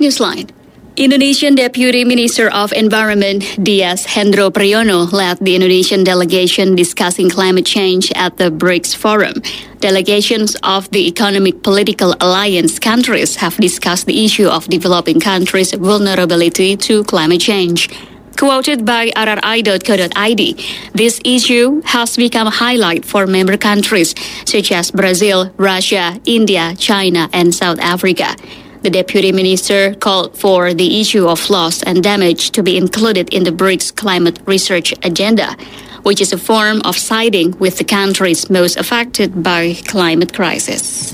Newsline. Indonesian Deputy Minister of Environment Dias Hendro Priyono led the Indonesian delegation discussing climate change at the BRICS Forum. Delegations of the Economic Political Alliance countries have discussed the issue of developing countries' vulnerability to climate change. Quoted by rri.co.id, this issue has become a highlight for member countries such as Brazil, Russia, India, China, and South Africa. The Deputy Minister called for the issue of loss and damage to be included in the BRICS Climate Research Agenda, which is a form of siding with the countries most affected by climate crisis.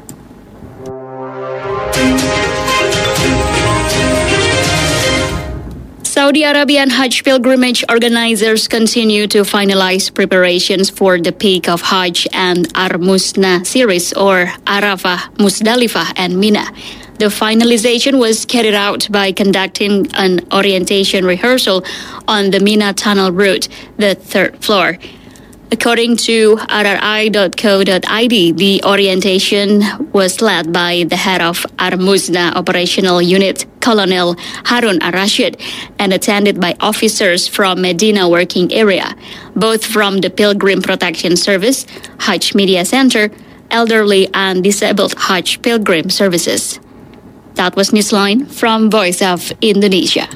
Saudi Arabian Hajj pilgrimage organizers continue to finalize preparations for the peak of Hajj and Ar-Musna series, or Arafah, Musdalifah, and Mina. The finalization was carried out by conducting an orientation rehearsal on the Mina Tunnel route, the third floor. According to rri.co.id, the orientation was led by the head of Ar-Musna Operational Unit, Colonel Harun Ar-Rashid, and attended by officers from Medina Working Area, both from the Pilgrim Protection Service, Hajj Media Center, Elderly and Disabled Hajj Pilgrim Services. That was Newsline from Voice of Indonesia.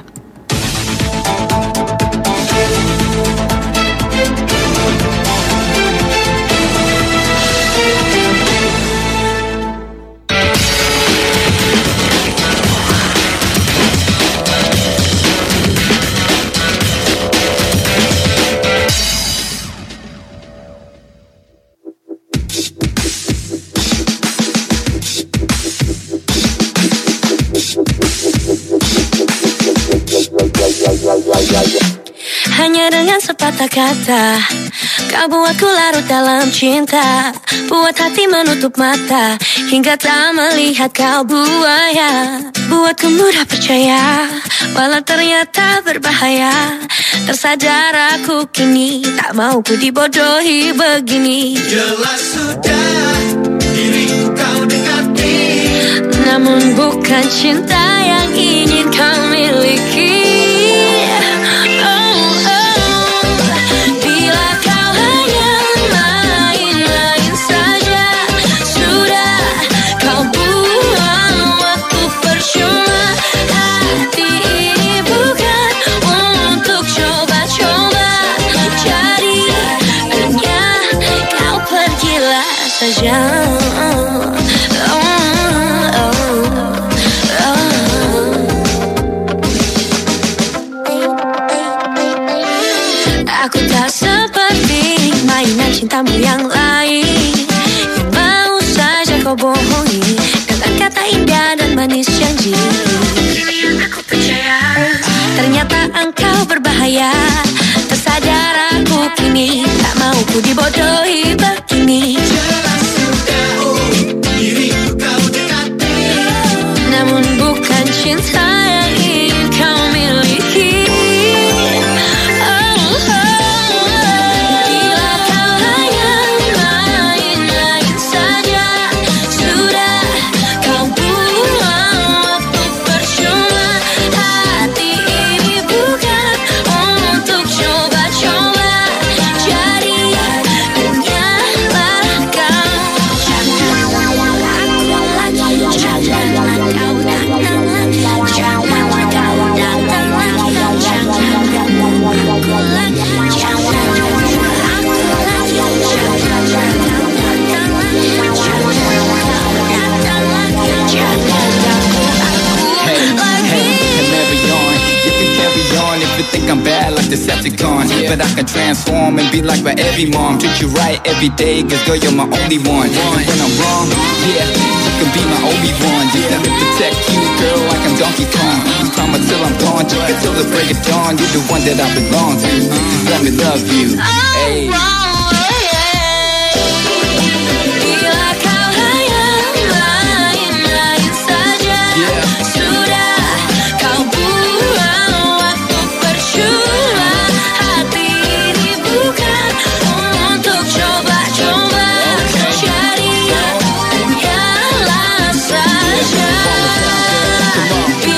Hanya dengan sepatah kata kau buatku larut dalam cinta, buat hati menutup mata hingga tak melihat kau buaya. Buatku mudah percaya walau ternyata berbahaya. Tersadar aku kini tak mau ku dibodohi begini. Jelas sudah diriku kau dekati, namun bukan cinta yang ingin kau miliki. Aku tak seperti mainan cintamu yang lain, yang mau saja kau bohongi dengan kata indah dan manis janji. Aku percaya ternyata engkau berbahaya. Tersadar aku kini tak mau ku dibodohi begini. jelas sudah diriku kau dekati, namun bukan cinta yang ingin kau miliki. Bila kau hanya main-main saja, sudah kau buang waktu percuma. Hati ini bukan untuk coba-coba, jadi dengarlah kau. Think I'm bad like Decepticon, but I can transform and be like my every mom. Treat you right every day, cause girl you're my only one. And when I'm wrong, yeah, you can be my Obi-Wan. Just let me protect you, girl, like I'm Donkey Kong. Climb until I'm gone, drink until the break of dawn. You're the one that I belong to, just let me love you. Hey. Bila kau hanya main-main saja, sudah kau buang waktu percuma. Hati ini bukan untuk coba-coba, jadi dengarlah saja.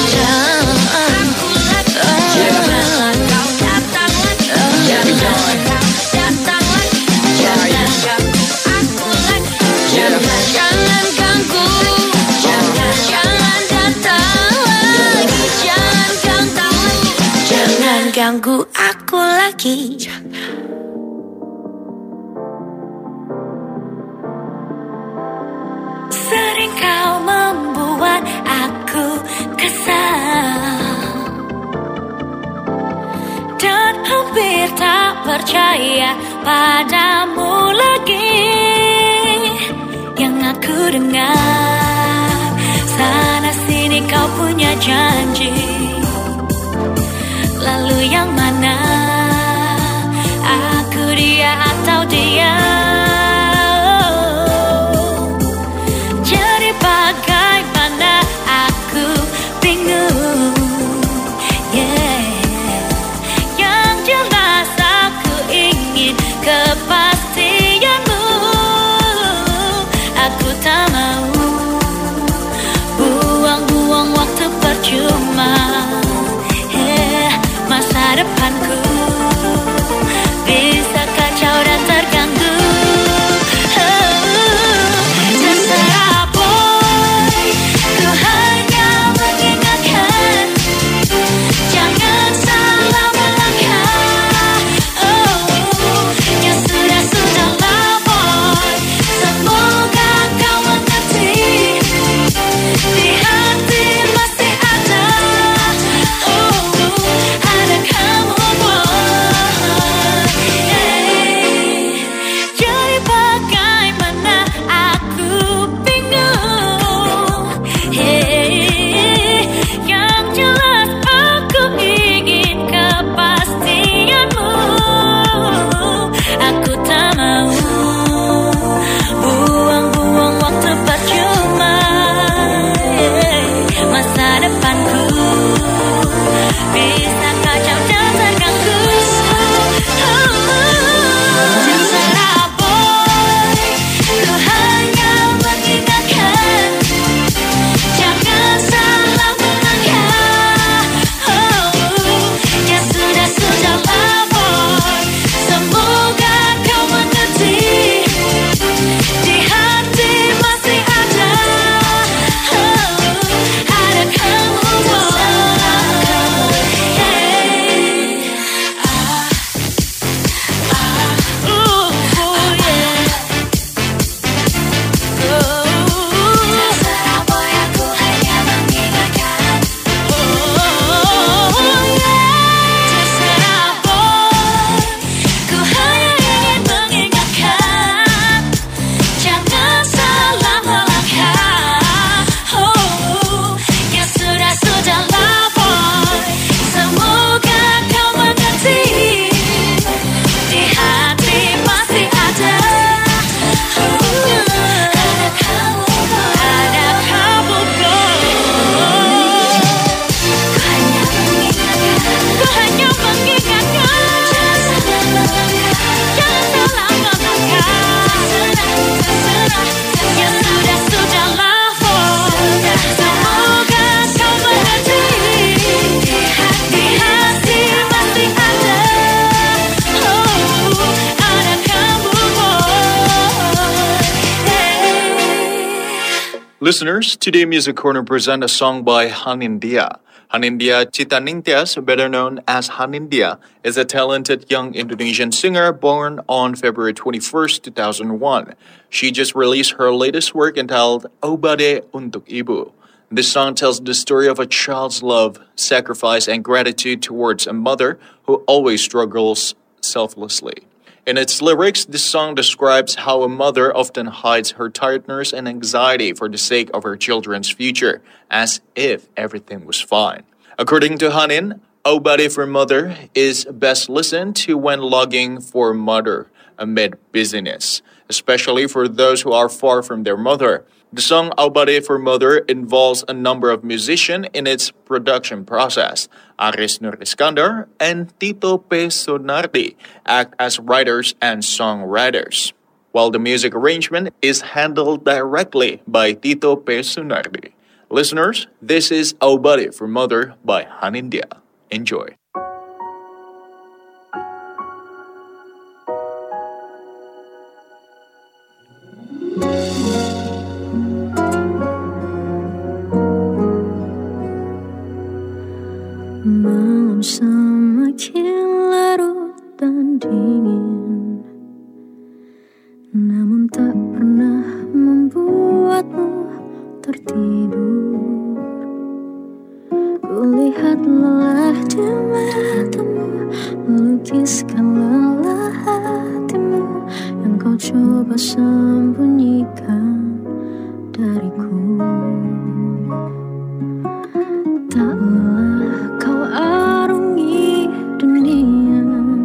Ganggu aku lagi. Sering kau membuat aku kesal dan hampir tak percaya padamu lagi. Yang aku dengar sana sini kau punya janji. Lalu yang mana? Aku dia atau dia? Jadi bagaimana? Aku bingung. Yang jelas aku ingin kepastianmu. Aku tak mau buang-buang waktu percuma. Masa depanku bisa kacau dan terganggu. Terserah boy, ku hanya mengingatkan, jangan salah melangkah. Ya sudah-sudahlah boy, semoga kau mengerti. Di hati masih ada kamu boy. Jadi bagaimana? Aku bingung. Yang jelas aku ingin kepastianmu. Aku tak mau buang-buang waktu percuma. Masa depanku bisa kacau dan terganggu. Terserah boy, ku hanya mengingatkan, jangan salah melangkah. Ya sudah-sudahlah boy, semoga kau mengerti. Di hati masih ada kamu boy. Terserah boy, aku hanya mengingatkan. Terserah boy, ku hanya ingin mengingatkan, jangan salah melangkah. Ya sudah-sudahlah boy, semoga kau mengerti. Di hati masih ada kamu boy. Ku hanya mengingatkan, jangan salah melangkah. Ya sudah-sudahlah boy, semoga kau mengerti. Di hati masih ada kamu boy. Listeners, today Music Corner present a song by Hanindya. Hanindya Citaningtyas, better known as Hanindya, is a talented young Indonesian singer born on February 21st, 2001. She just released her latest work entitled Obade Untuk Ibu. This song tells the story of a child's love, sacrifice, and gratitude towards a mother who always struggles selflessly. In its lyrics, this song describes how a mother often hides her tiredness and anxiety for the sake of her children's future, as if everything was fine. According to Hanin, Obade for Mother is best listened to when logging for mother amid busyness, especially for those who are far from their mother. The song Obade for Mother involves a number of musicians in its production process. Aris Nur Iskandar and Tito P. Sunardi act as writers and songwriters, while the music arrangement is handled directly by Tito P. Sunardi. Listeners, this is Oh Buddy for Mother by Hanindya. Enjoy. Malam semakin larut dan dingin, namun tak pernah membuatmu tertidur. Kulihat lelah di matamu, melukiskan lelah hatimu yang kau coba sembunyikan dariku. Tak lelah kau arungi dunia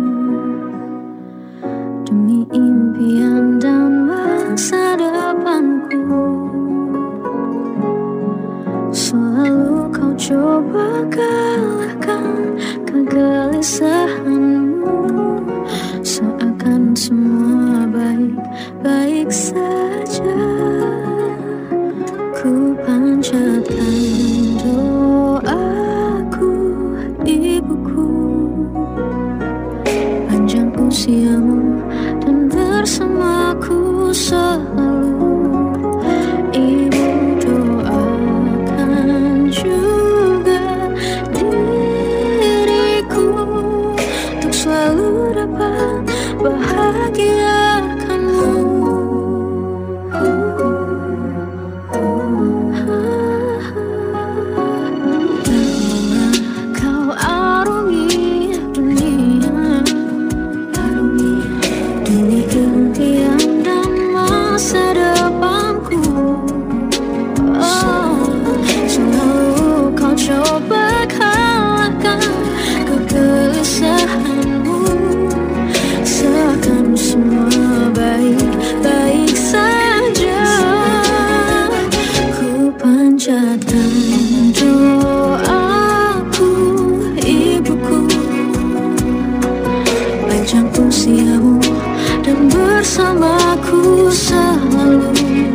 demi impian dan masa depanku. Selalu kau coba kalahkan kegelisahanmu, seakan semua baik-baik saja. Ku panjatkan doaku, ibuku, panjang usiamu dan bersamaku selalu. Ibu doakan juga diriku untuk selalu dapat bahagiakanmu. Kau arungi dunia demi impian dan masa depanku. Selalu kau coba kalahkan kegelisahanmu, seakan semua baik-baik saja. Ku panjatkan doaku, ibuku, panjang usiamu dan bersamaku selalu.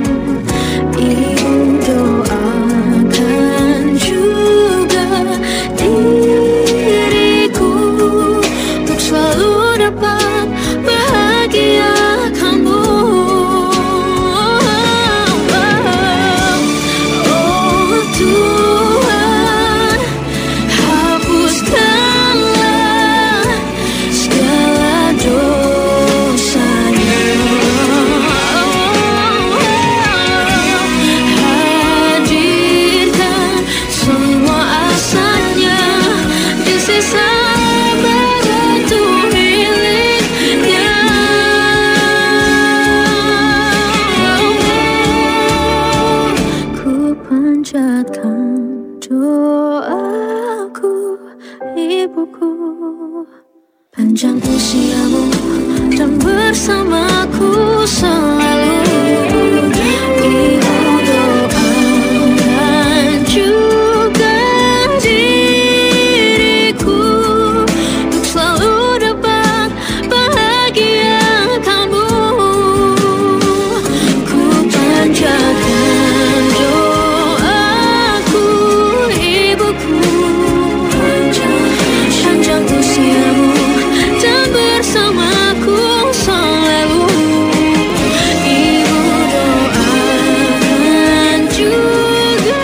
Ibu doakan juga diriku untuk selalu dapat bahagiakanmu. Oh Tuhan, hapuskanlah segala dosanya. Hadirkan semua asanya di sisa batu miliknya. Ku panjatkan doaku, ibuku, panjang usiamu dan bersamaku selalu. Ibu doakan juga diriku untuk selalu dapat bahagiakanmu. Ku panjatkan doaku, ibuku, panjang usiamu dan bersamaku selalu. Ibu doakan juga.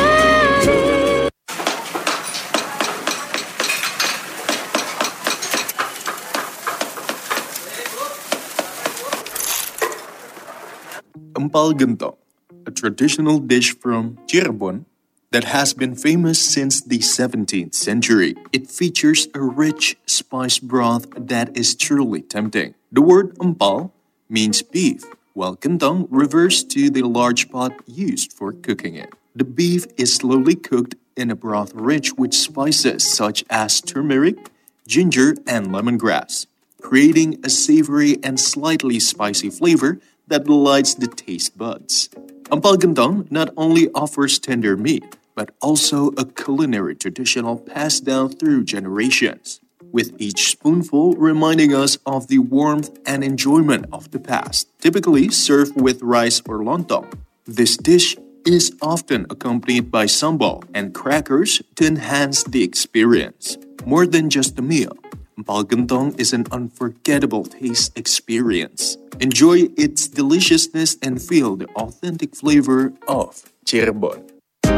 Empal gentong, a traditional dish from Cirebon that has been famous since the 17th century. It features a rich spice broth that is truly tempting. The word empal means beef, while gentong refers to the large pot used for cooking it. The beef is slowly cooked in a broth rich with spices such as turmeric, ginger, and lemongrass, creating a savory and slightly spicy flavor that delights the taste buds. Empal gentong not only offers tender meat, but also a culinary traditional passed down through generations, with each spoonful reminding us of the warmth and enjoyment of the past, typically served with rice or lontong. This dish is often accompanied by sambal and crackers to enhance the experience. More than just a meal, empal gentong is an unforgettable taste experience. Enjoy its deliciousness and feel the authentic flavor of Cirebon.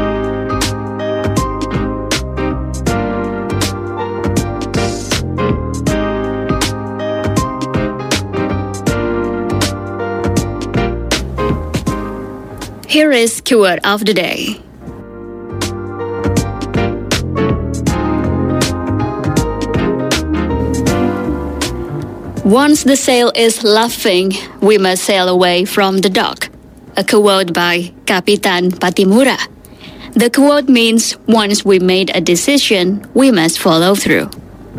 Here is keyword of the day. Once the sail is luffing, we must sail away from the dock. A quote by Kapitan Patimura. The quote means once we made a decision, we must follow through.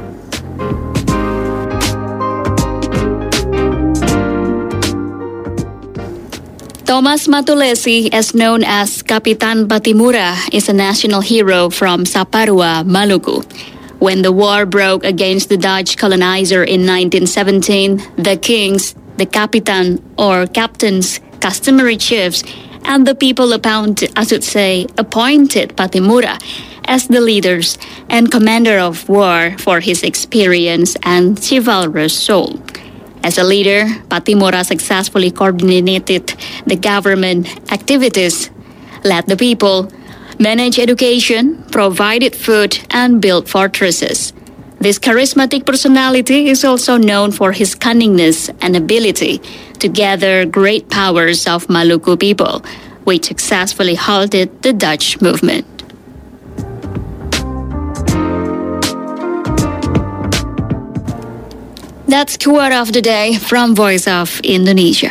Thomas Matulesi, as known as Kapitan Patimura, is a national hero from Saparua, Maluku. When the war broke against the Dutch colonizer in 1917, the kings, the kapitan or captains, customary chiefs, and the people appointed Patimura as the leaders and commander of war for his experience and chivalrous soul. As a leader, Patimura successfully coordinated the government activities, led the people, managed education, provided food, and built fortresses. This charismatic personality is also known for his cunningness and ability to gather great powers of Maluku people, which successfully halted the Dutch movement. That's quote of the day from Voice of Indonesia.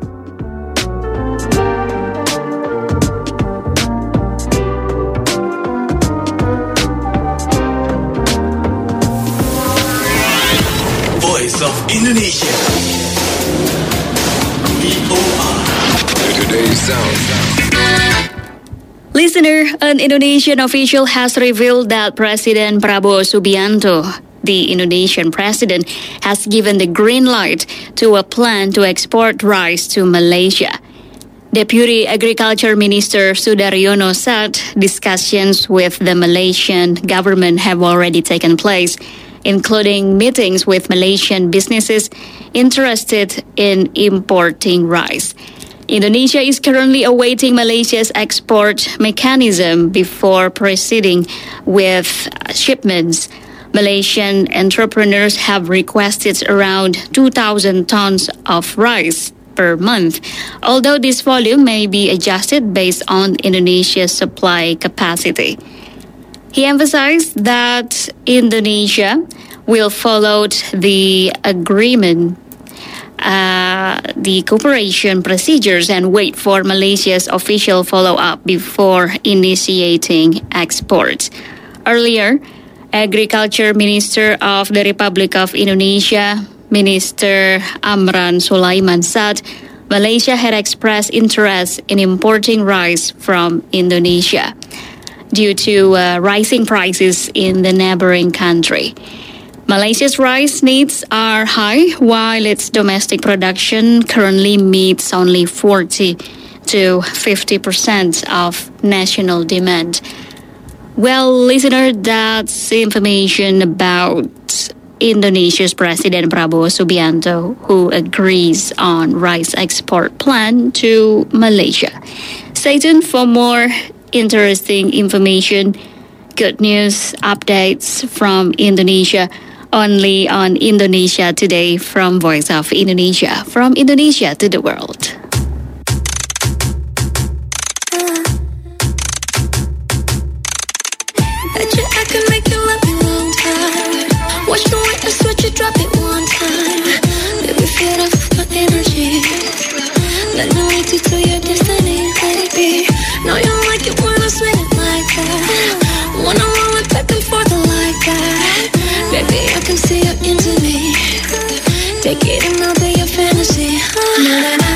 Voice of Indonesia. VOA. Today's sound. Listener, an Indonesian official has revealed that President Prabowo Subianto, the Indonesian president, has given the green light to a plan to export rice to Malaysia. Deputy Agriculture Minister Sudaryono said discussions with the Malaysian government have already taken place, including meetings with Malaysian businesses interested in importing rice. Indonesia is currently awaiting Malaysia's export mechanism before proceeding with shipments. Malaysian entrepreneurs have requested around 2,000 tons of rice per month, although this volume may be adjusted based on Indonesia's supply capacity. He emphasized that Indonesia will follow the agreement, the cooperation procedures, and wait for Malaysia's official follow-up before initiating exports. Earlier, Agriculture Minister of the Republic of Indonesia, Minister Amran Sulaiman, said Malaysia had expressed interest in importing rice from Indonesia due to rising prices in the neighboring country. Malaysia's rice needs are high, while its domestic production currently meets only 40 to 50% of national demand. Well, listener, that's information about Indonesia's President Prabowo Subianto, who agrees on rice export plan to Malaysia. Stay tuned for more interesting information, good news, updates from Indonesia, only on Indonesia Today from Voice of Indonesia, from Indonesia to the world. I can make you love me one time. Watch the way I switch it, drop it one time. Baby, feed off my energy. Let me lead you to your destiny, baby. Know you like it when I swing it like that. Wanna roll it back and forth like that. Baby, I can see you into me. Take it and I'll be your fantasy. Na, na, na.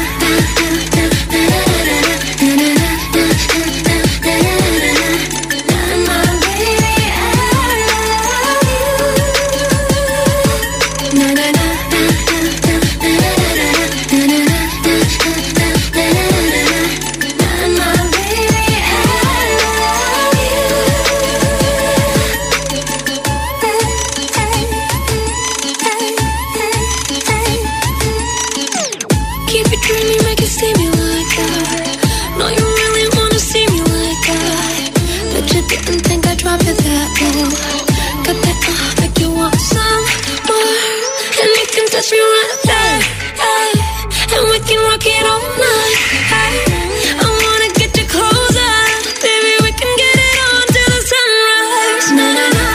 go. Got that make you want some more. And you can touch me right there, and we can rock it all night. I wanna get you closer, baby, we can get it on till the sunrise. Na na na.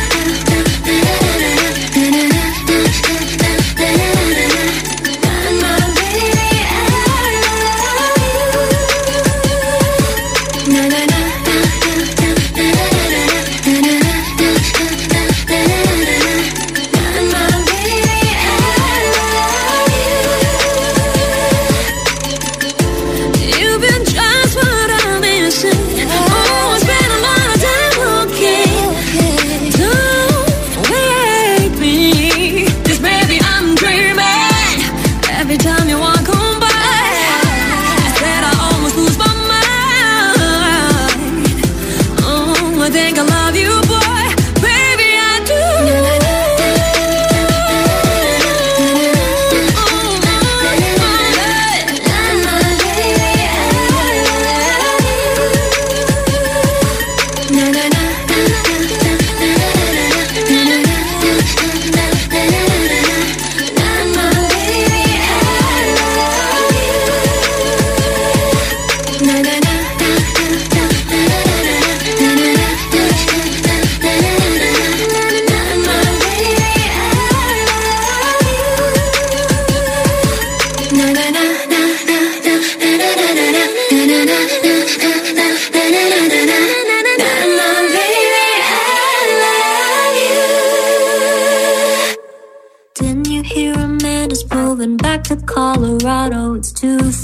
Colorado, it's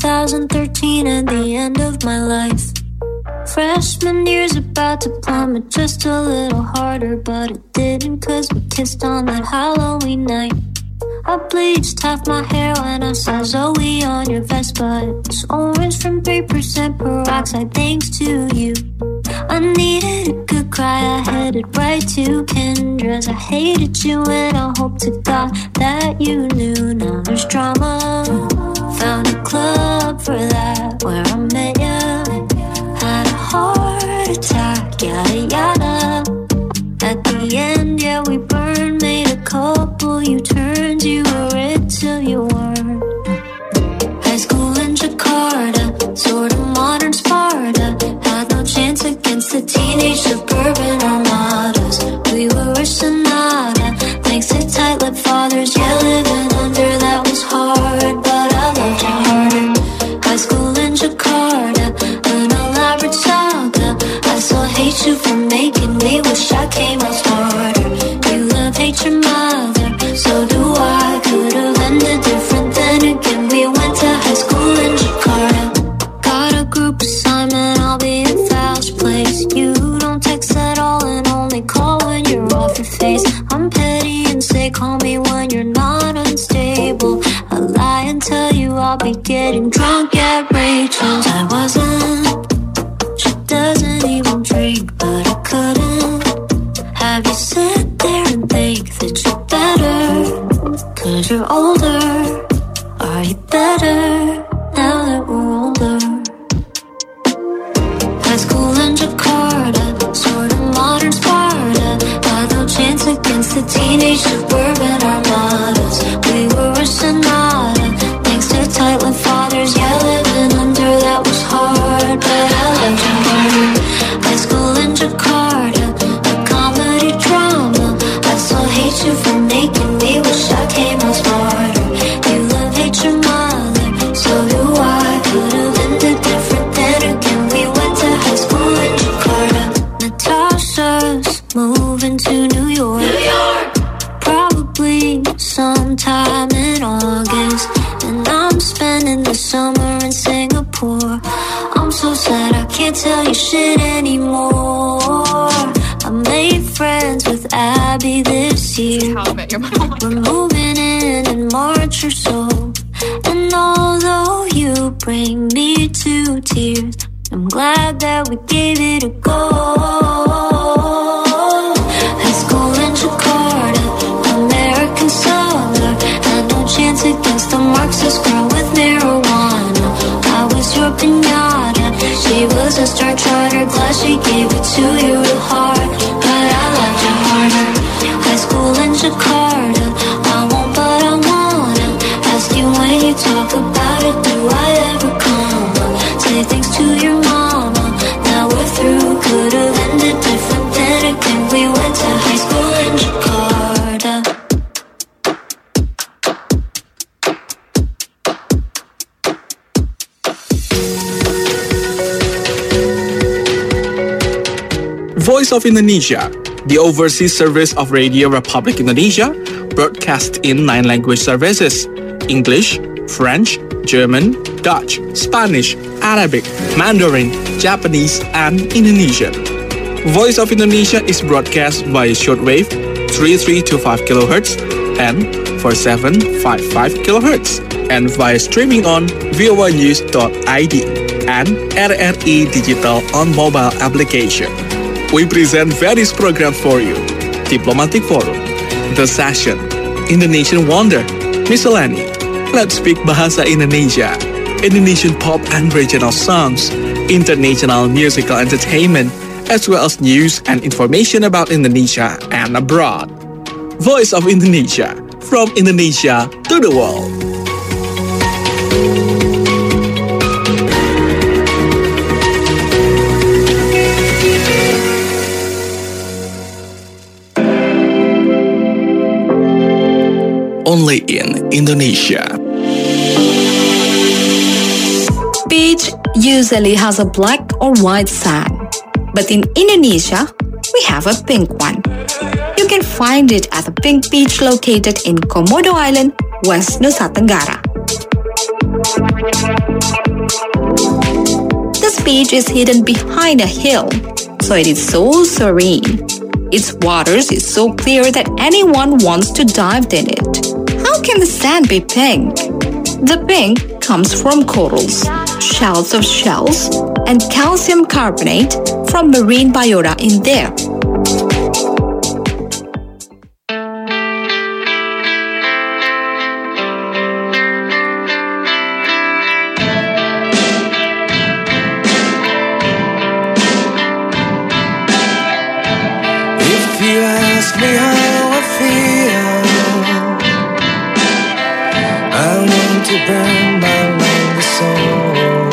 2013 and the end of my life. Freshman year's about to plummet just a little harder, but it didn't, cause we kissed on that Halloween night. I bleached half my hair when I saw Zoe on your Vespa. It was orange from 3% peroxide, thanks to you. I needed a good cry, I headed right to Kendra's. I hated you and I hope to God that you knew. Now there's drama, found a club for that, where I met ya. Had a heart attack, yada yada. At the end, yeah, we burned, made a couple U-turns. You were it till you weren't. High school in Jakarta, sort of modern Sparta. Had no chance against the teenage suburban armadas. We were a sonata, thanks to tight-lipped fathers. Yeah, living under that was hard, but I loved you harder. High school in Jakarta, an elaborate saga. I still hate you for making me wish I came out smarter. You love, hate your mother, so do I. Could've ended different, then again we went to high school in Jakarta. Got a group assignment, I'll be in Fouch Place. You don't text at all and only call when you're off your face. I'm petty and say call me when you're not unstable. I lie and tell you I'll be getting drunk at Rachel's. I wasn't, she doesn't even drink, but I couldn't have you sit there and think that you're better, cause you're older. Are you better now that we're older? High school in Jakarta, sort of modern Sparta. Had no chance against the teenage suburban armadas. We were a sonata, thanks to tight-lipped fathers. Yeah, living under that was hard, but I loved you harder. High school in Jakarta, a comedy drama. I still hate you for making me wish I came out smarter. You love, hate your mother, so do I. Could've ended different, then again we went to high school in Jakarta. Natasha's moving to New York, probably sometime in August. And I'm spending the summer in Singapore. I'm so sad I can't tell you shit anymore. I made friends with Abby this year. We're moving in March or so. And although you bring me to tears, I'm glad that we gave it a go. High school in Jakarta, American summer. Had no chance against the Marxist girl with marijuana. I was your pinata, she was a star charter. Glad she gave it to you real hard, but I Jakarta. I won't, but I wanna ask you when you talk about it. Do I ever come? Say things to your mama. Now we're through. Could have ended different then again. We went to high school in Jakarta. Voice of Indonesia, the overseas service of Radio Republic Indonesia, broadcast in 9 language services: English, French, German, Dutch, Spanish, Arabic, Mandarin, Japanese, and Indonesian. Voice of Indonesia is broadcast via shortwave 3325 kHz and 4755 kHz, and via streaming on voanews.id and RRI Digital on mobile application. We present various programs for you: Diplomatic Forum, The Session, Indonesian Wonder, Miscellany, Let's Speak Bahasa Indonesia, Indonesian pop and regional songs, international musical entertainment, as well as news and information about Indonesia and abroad. Voice of Indonesia, from Indonesia to the world. Only in Indonesia. Beach usually has a black or white sand, but in Indonesia, we have a pink one. You can find it at the Pink Beach located in Komodo Island, West Nusa Tenggara. This beach is hidden behind a hill, so it is so serene. Its waters is so clear that anyone wants to dive in it. How can the sand be pink? The pink comes from corals, shells of shells, and calcium carbonate from marine biota in there. If you ask me how I feel, I want to burn my longest soul,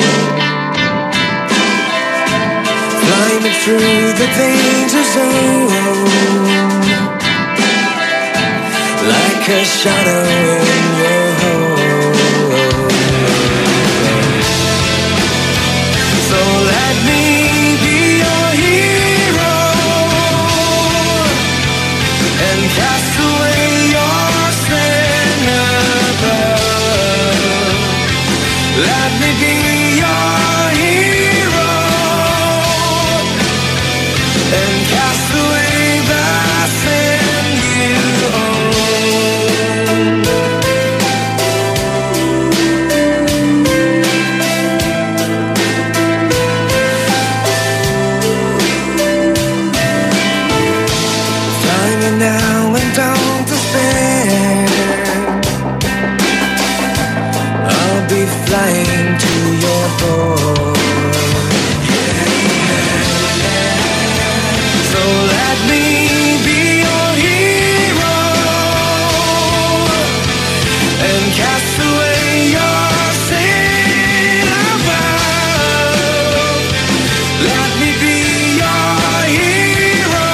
flying through the danger zone, like a shadow in your home. So let me be your hero and cast away your sin above. Let me be your hero and cast away the sin you own. Fly me now and don't despair. I'll be flying to your door. So let me be your hero and cast away your sin above. Let me be your hero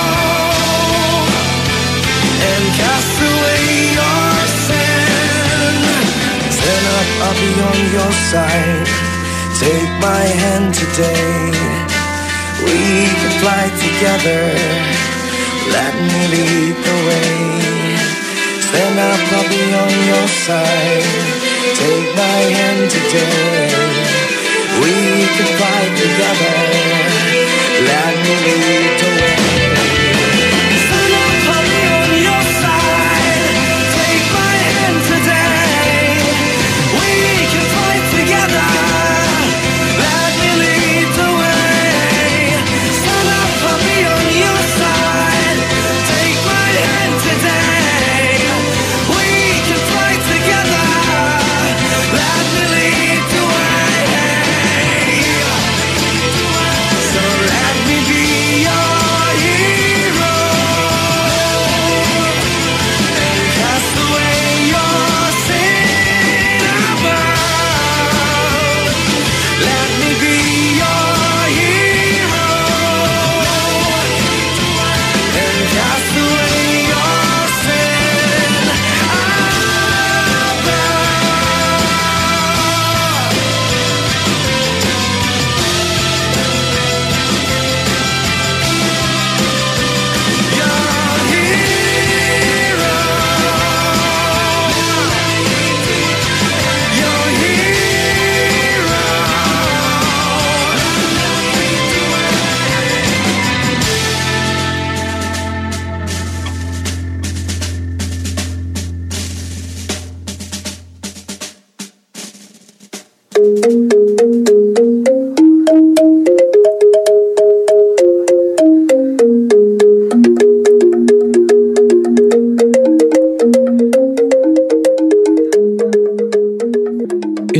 and cast away your sin. Stand up, I'll be on your side. Take my hand today. We can fly together. Let me lead the way. Stand up, I'll be on your side. Take my hand today. We can fly together. Let me lead the way. Stand up, I'll be on your side. Take my hand today. We can fly together. Let me lead the way. Stand up, I'll be on your side. Take my hand today. We can fly together. Let me lead the way. So let me be your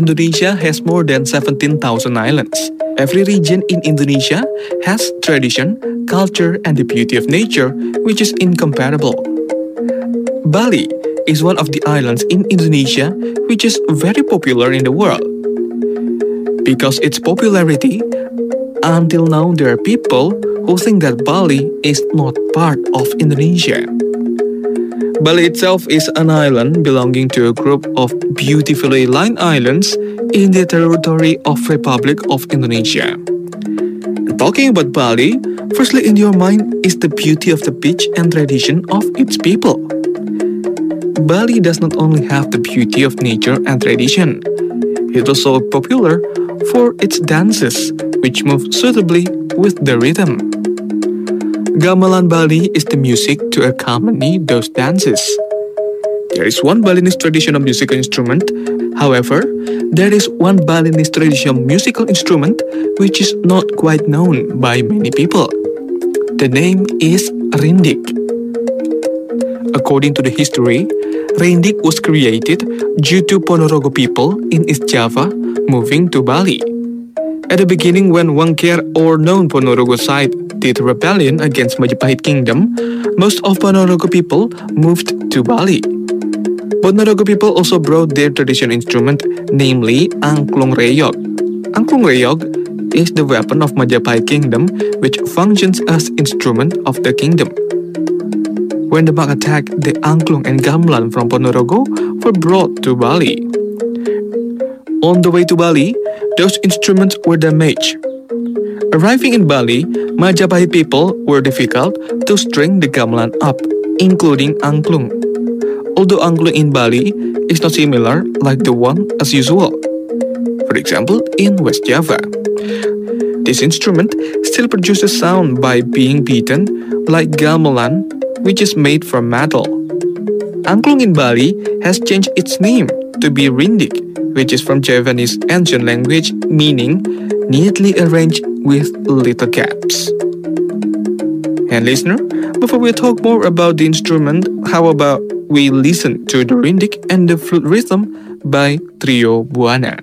Indonesia has more than 17,000 islands. Every region in Indonesia has tradition, culture, and the beauty of nature, which is incomparable. Bali is one of the islands in Indonesia which is very popular in the world. Because its popularity, until now there are people who think that Bali is not part of Indonesia. Bali itself is an island belonging to a group of beautifully lined islands in the territory of Republic of Indonesia. Talking about Bali, firstly in your mind is the beauty of the beach and tradition of its people. Bali does not only have the beauty of nature and tradition, it is also popular for its dances, which move suitably with the rhythm. Gamelan Bali is the music to accompany those dances. There is one Balinese traditional musical instrument. However, there is one Balinese traditional musical instrument which is not quite known by many people. The name is rindik. According to the history, rindik was created due to Ponorogo people in East Java moving to Bali. At the beginning, when Wangker or known Ponorogo side did rebellion against Majapahit Kingdom, most of Ponorogo people moved to Bali. Ponorogo people also brought their traditional instrument, namely angklung reyog. Angklung reyog is the weapon of Majapahit Kingdom, which functions as instrument of the kingdom. When the Mak attacked, the angklung and gamelan from Ponorogo were brought to Bali. On the way to Bali, those instruments were damaged. Arriving in Bali, Majapahit people were difficult to string the gamelan up, including angklung. Although angklung in Bali is not similar like the one as usual. For example, in West Java. This instrument still produces sound by being beaten like gamelan, which is made from metal. Angklung in Bali has changed its name to be rindik, which is from Javanese ancient language meaning neatly arranged with little gaps. And listener, before we talk more about the instrument, how about we listen to the rindik and the flute rhythm by Trio Buana.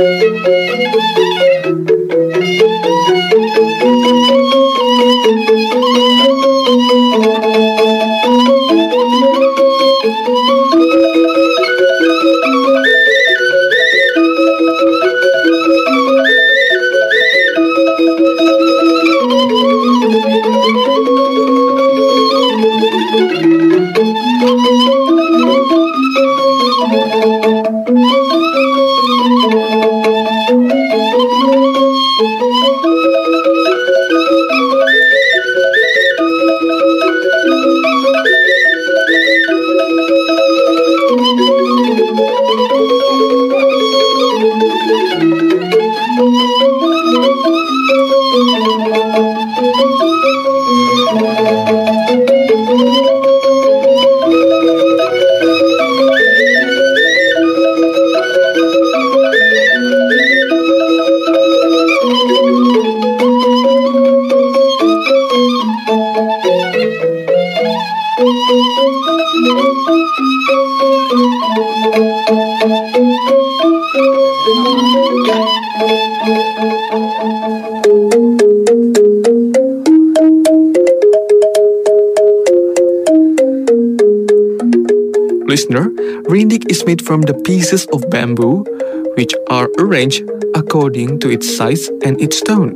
Listener, rindik is made from the pieces of bamboo which are arranged according to its size and its tone.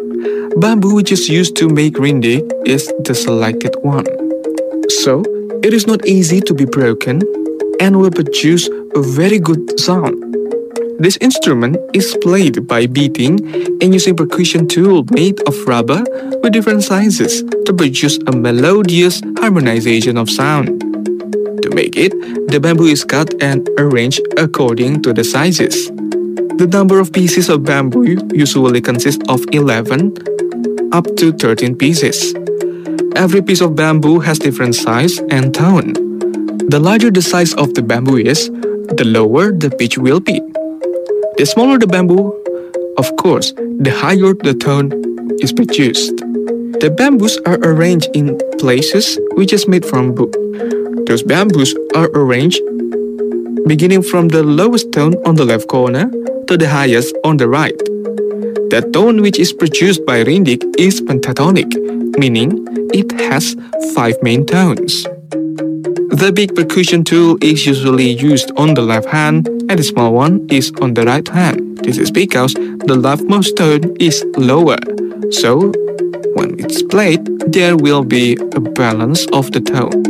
Bamboo which is used to make rindik is the selected one. So, it is not easy to be broken and will produce a very good sound. This instrument is played by beating and using percussion tool made of rubber with different sizes to produce a melodious harmonization of sound. To make it, the bamboo is cut and arranged according to the sizes. The number of pieces of bamboo usually consists of 11 up to 13 pieces. Every piece of bamboo has different size and tone. The larger the size of the bamboo is, the lower the pitch will be. The smaller the bamboo, of course, the higher the tone is produced. The bamboos are arranged in places which is made from wood. Those bamboos are arranged beginning from the lowest tone on the left corner to the highest on the right. The tone which is produced by rindik is pentatonic, meaning it has 5 main tones. The big percussion tool is usually used on the left hand and the small one is on the right hand. This is because the leftmost tone is lower. So, when it's played, there will be a balance of the tone.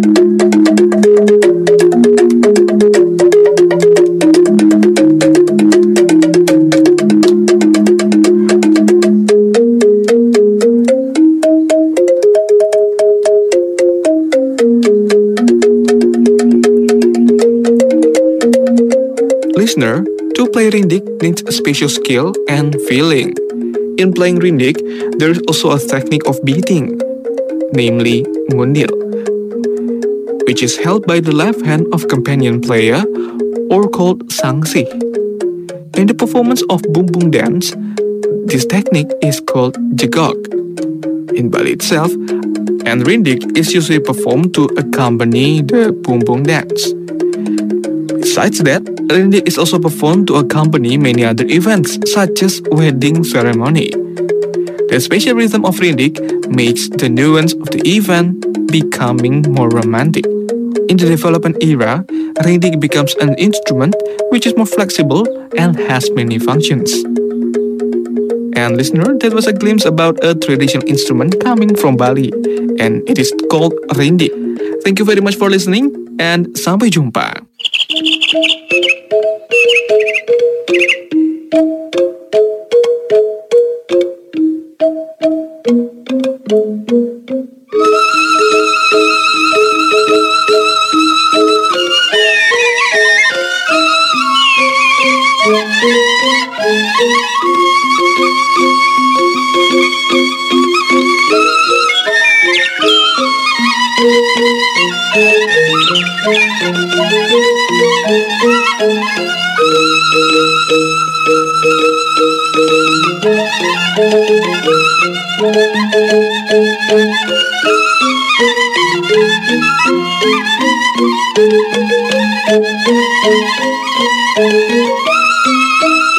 Listener, to play rindik needs a special skill and feeling. In playing rindik, there is also a technique of beating, namely ngundil, which is held by the left hand of companion player or called sangsi. In the performance of bumbung dance, this technique is called jegok. In Bali itself, and rindik is usually performed to accompany the bumbung dance. Besides that, rindik is also performed to accompany many other events, such as wedding ceremony. The special rhythm of rindik makes the nuance of the event becoming more romantic. In the development era, rindik becomes an instrument which is more flexible and has many functions. And listener, that was a glimpse about a traditional instrument coming from Bali, and it is called rindik. Thank you very much for listening, and sampai jumpa.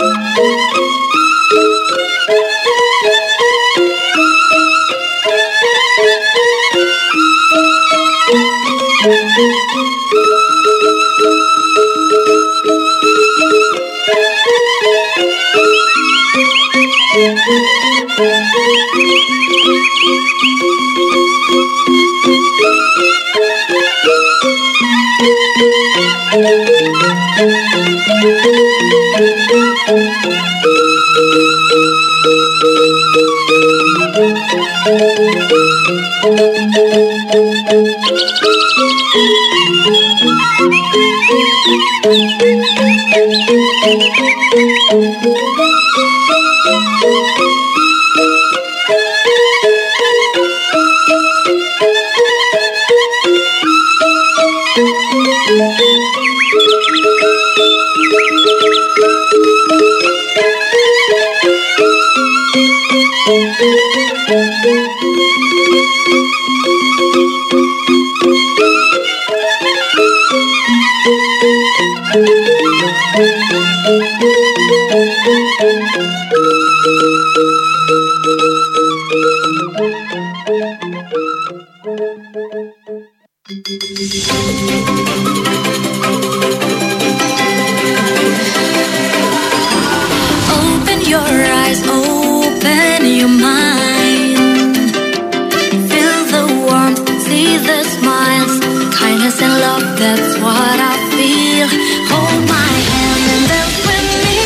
Open your eyes, open your mind. Feel the warmth, see the smiles. Kindness and love, that's what I feel. Hold my hand and dance with me.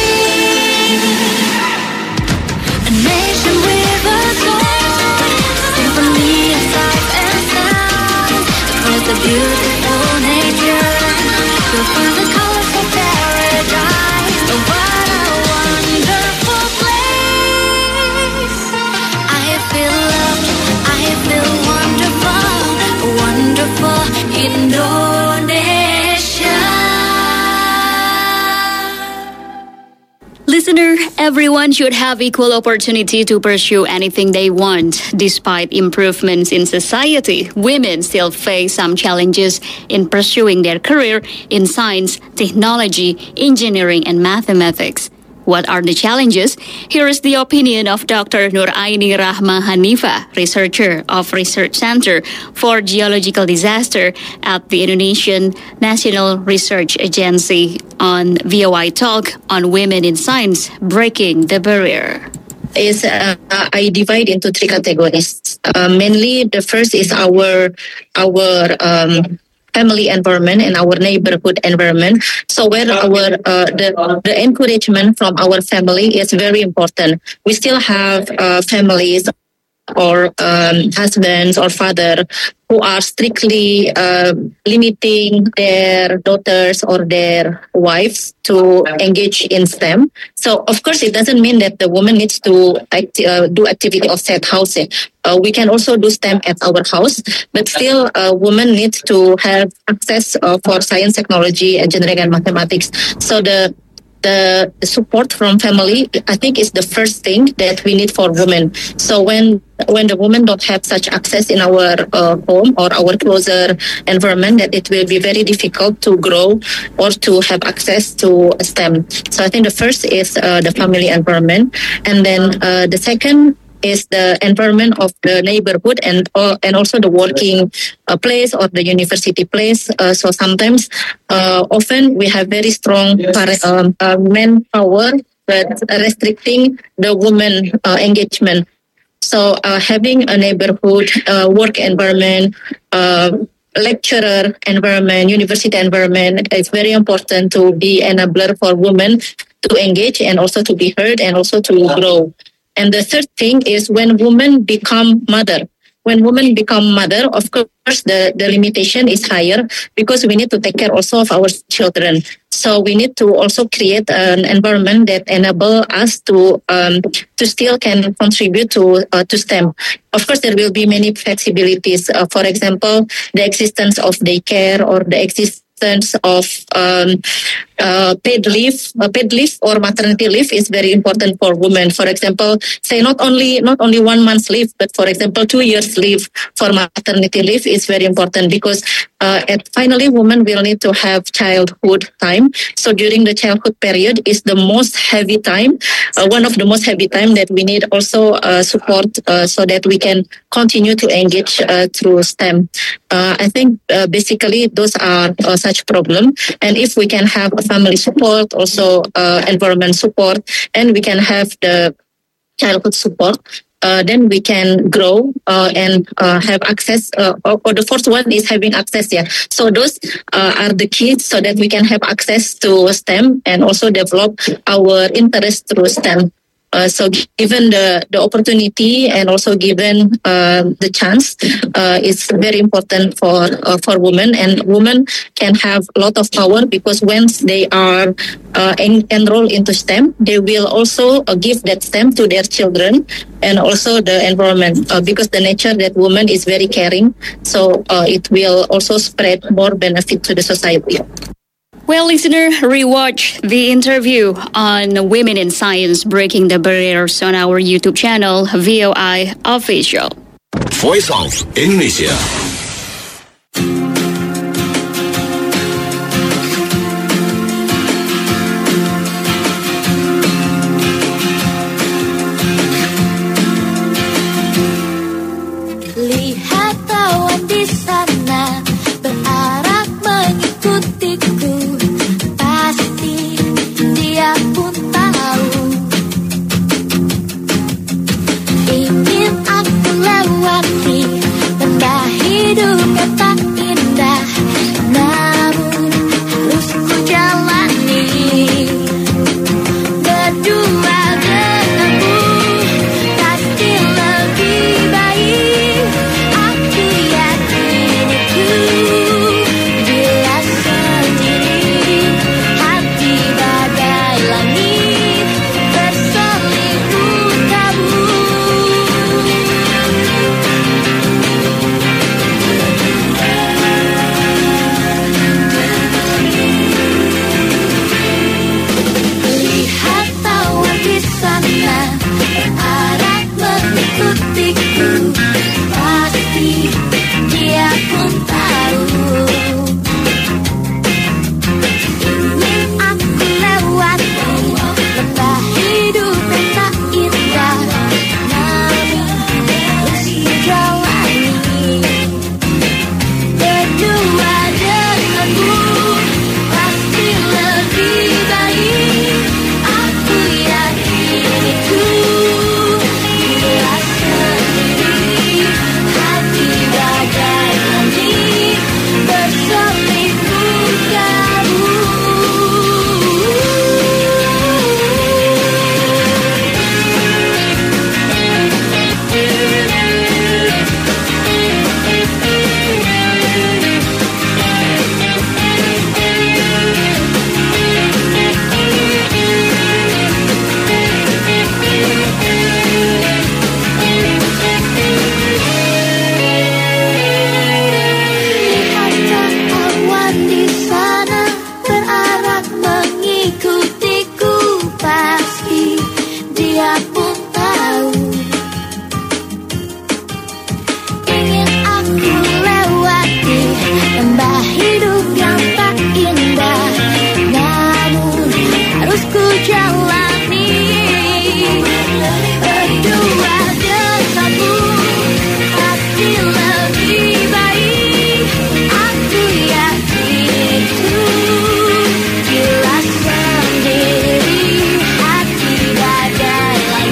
A nation with a soul, symphony of sight and sound. Across the beautiful nature, you'll find the colorful paradise. Oh, what a wonderful place. I feel loved, I feel wonderful, wonderful Indonesia. Listener, everyone should have equal opportunity to pursue anything they want. Despite improvements in society, women still face some challenges in pursuing their career in science, technology, engineering, and mathematics. What are the challenges? Here is the opinion of Dr. Nuraini Rahma Hanifa, researcher of Research Center for Geological Disaster at the Indonesian National Research Agency on VOI Talk on Women in Science, Breaking the Barrier. I divide into three categories. Mainly, the first is our family environment and our neighborhood environment. So where our the encouragement from our family is very important. We still have families or husbands or father who are strictly limiting their daughters or their wives to engage in STEM. So, of course, it doesn't mean that the woman needs to do activity of set housing. We can also do STEM at our house, but still, women need to have access for science, technology, engineering, and mathematics. So the support from family, I think, is the first thing that we need for women. So when the women don't have such access in our home or our closer environment, that it will be very difficult to grow or to have access to STEM. So I think the first is the family environment, and then the second is the environment of the neighborhood and also the working place or the university place. So sometimes, often we have very strong manpower, but restricting the woman engagement. So having a neighborhood work environment, lecturer environment, university environment is very important to be enabler for women to engage and also to be heard and also to grow. And the third thing is when women become mother. When women become mother, of course, the limitation is higher because we need to take care also of our children. So we need to also create an environment that enable us to still can contribute to STEM. Of course, there will be many flexibilities. For example, the existence of daycare or the existence of paid leave or maternity leave is very important for women. For example, say not only 1 month's leave, but for example 2 years leave for maternity leave is very important because finally, women will need to have childhood time. So during the childhood period is the most heavy time, one of the most heavy time that we need also support so that we can continue to engage through STEM. I think basically those are such problem. And if we can have a family support, also environment support, and we can have the childhood support, then we can grow and have access. Or the fourth one is having access. Yeah. So those are the keys so that we can have access to STEM and also develop our interest through STEM. So given the opportunity and also given the chance, it's very important for women, and women can have a lot of power because once they are enrolled into STEM, they will also give that STEM to their children and also the environment because the nature that woman is very caring, so it will also spread more benefit to the society. Well, listener, rewatch the interview on Women in Science Breaking the Barriers on our YouTube channel, VOI Official. Voice of Indonesia. Lihat awan di sana berarah mengikutiku. Pasti dia pun tahu ingin aku lewati lembah hidup yang tak indah, namun harus ku jalani berdua denganmu. Pasti lebih baik, aku yakin itu. Bila sendiri hati bagai langit berselimut kabut. Lihat awan di sana berarah mengikutiku. Pasti dia pun tahu ingin aku lewati lembah hidup yang tak indah, namun harus ku jalani berdua denganmu. Pasti lebih baik, aku yakin itu. Bila sendiri hati bagai langit berselimut kabut. Lihatlah awan di sana berarah mengikutiku. Pasti dia pun tahu ingin aku lewati lembah hidup yang tak indah, namun harus ku jalani berdua denganmu. Pasti lebih baik, aku yakin itu. Bila sendiri hati bagai langit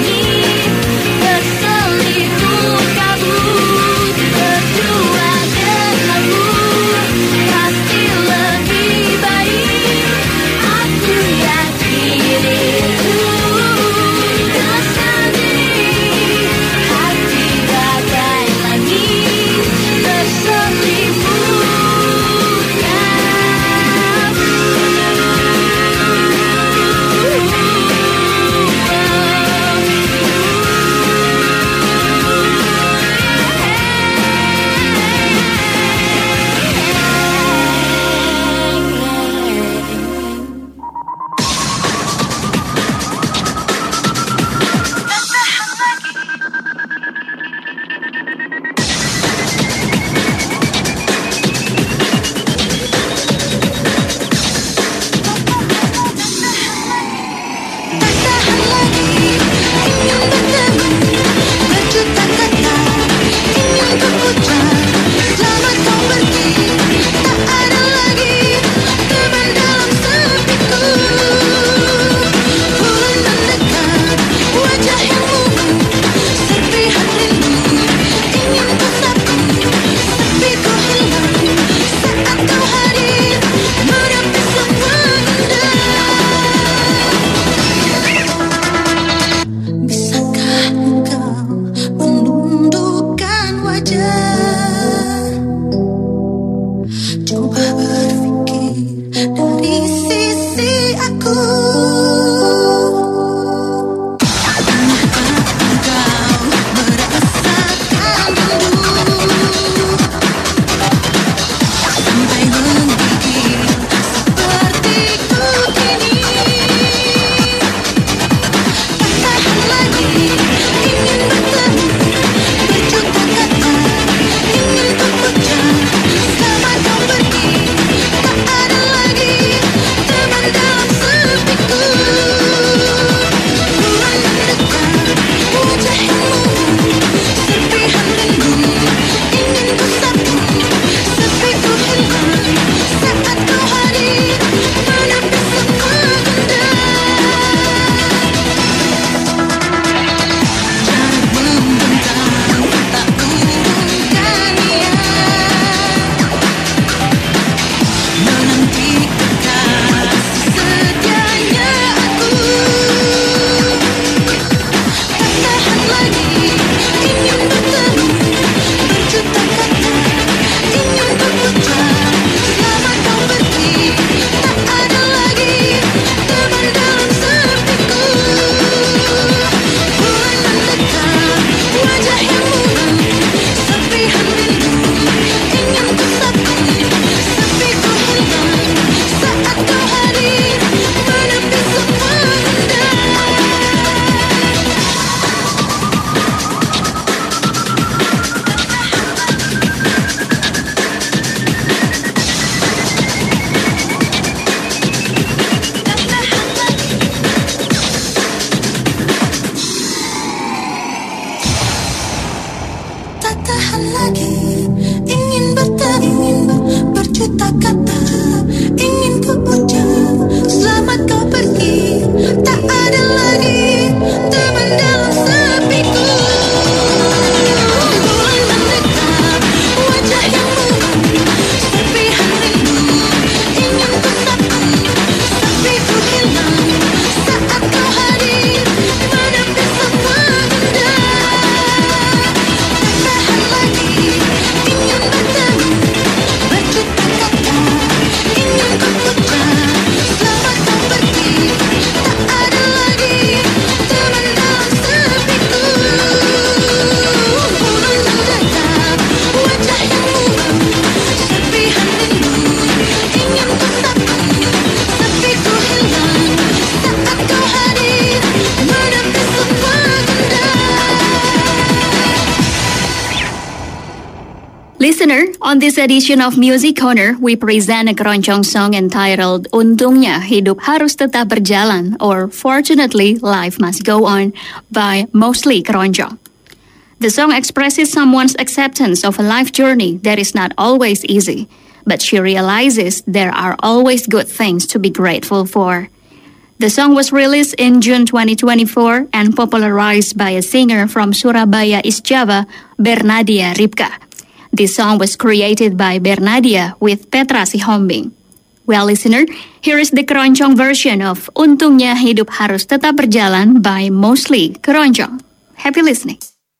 Listener, on this edition of Music Corner, we present a keroncong song entitled Untungnya Hidup Harus Tetap Berjalan or Fortunately Life Must Go On by Mostly Keroncong. The song expresses someone's acceptance of a life journey that is not always easy, but she realizes there are always good things to be grateful for. The song was released in June 2024 and popularized by a singer from Surabaya, East Java, Bernadia Ripka. This song was created by Bernadia with Petra Sihombing. Well, listener, here is the keroncong version of Untungnya Hidup Harus Tetap Berjalan by Mostly Keroncong. Happy listening.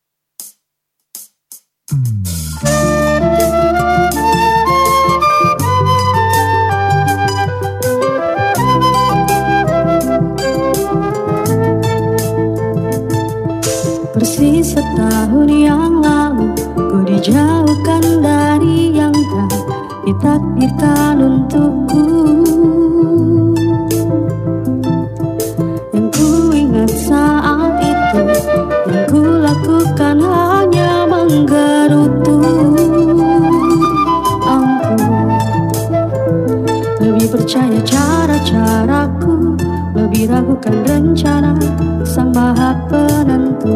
Persis setahun yang lalu, ku dijauhkan dari yang tak ditakdirkan untukku. Yang ku ingat saat itu, yang ku lakukan hanya menggerutu. Ampun, lebih percaya cara-caraku, lebih ragukan rencana Sang Maha Penentu.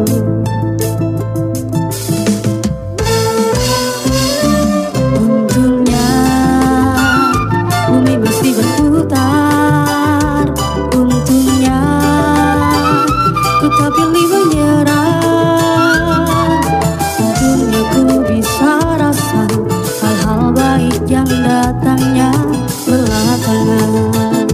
Untungnya bumi mesti berputar. Untungnya ku tak pilih menyerah. Untungnya ku bisa rasa hal-hal baik yang datangnya belakangan.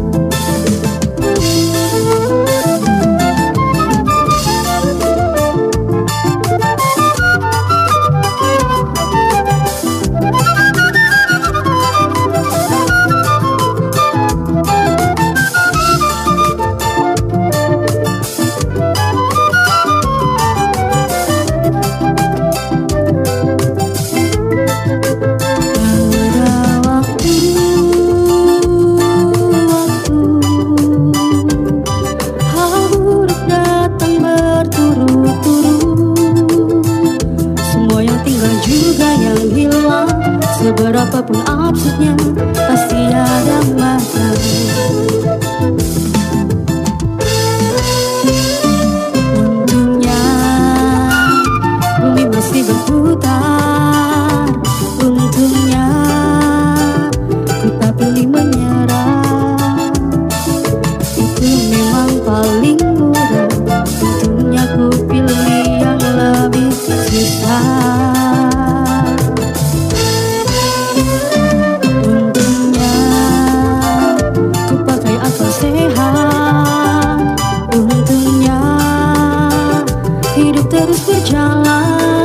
Seberapapun absurdnya, pasti ada makna. Untungnya bumi masih berputar. Untungnya ku tak pilih menyerah. Itu memang paling mudah. Untungnya ku pilih yang lebih susah. Untungnya hidup terus berjalan.